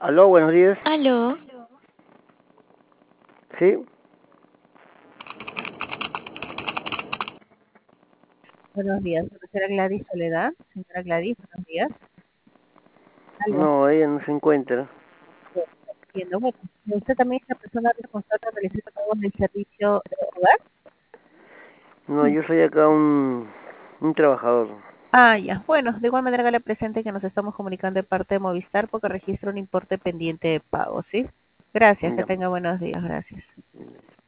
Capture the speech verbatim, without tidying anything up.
Aló, buenos días. Aló, ¿Sí? Buenos días, profesora Gladys Soledad. Señora Gladys, buenos días. Aló. No, ella no se encuentra. Bueno, entiendo. Bueno, ¿usted también es la persona responsable de realizar pagos del servicio de hogar? No, yo soy acá un, un trabajador. Ah, ya. Bueno, de igual manera le presente que nos estamos comunicando de parte de Movistar porque registra un importe pendiente de pago, ¿sí? Gracias, que Ya. tenga buenos días, gracias.